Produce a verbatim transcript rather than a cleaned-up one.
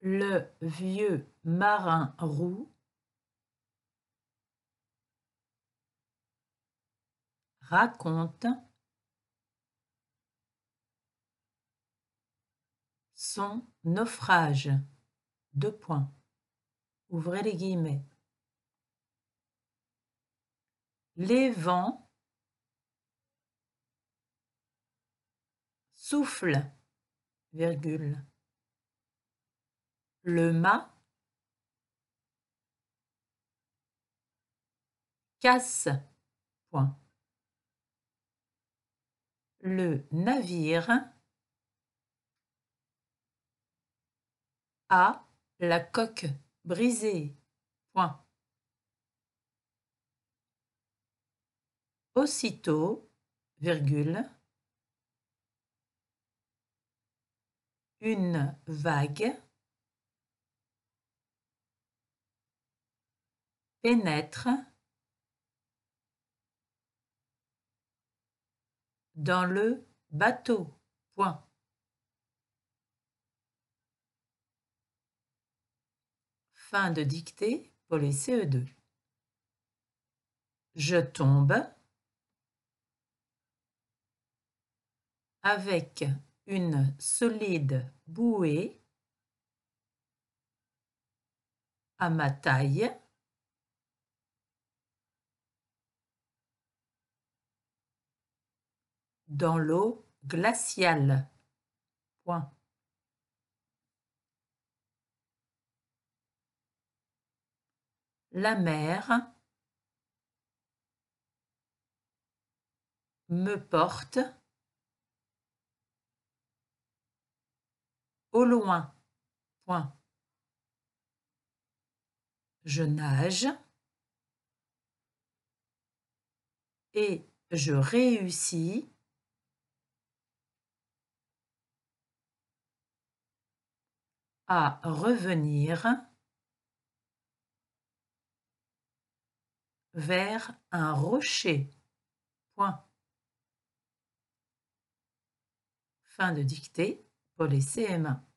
Le vieux marin roux raconte son naufrage. Deux points. Ouvrez les guillemets. Les vents soufflent, virgule. Le mât casse, point. Le navire a la coque brisée, point. Aussitôt, virgule, une vague pénètre dans le bateau, point. Fin de dictée pour les C E deux. Je tombe avec une solide bouée à ma taille dans l'eau glaciale, point. La mer me porte au loin, point. Je nage et je réussis à revenir vers un rocher, point. Fin de dictée pour les C M un.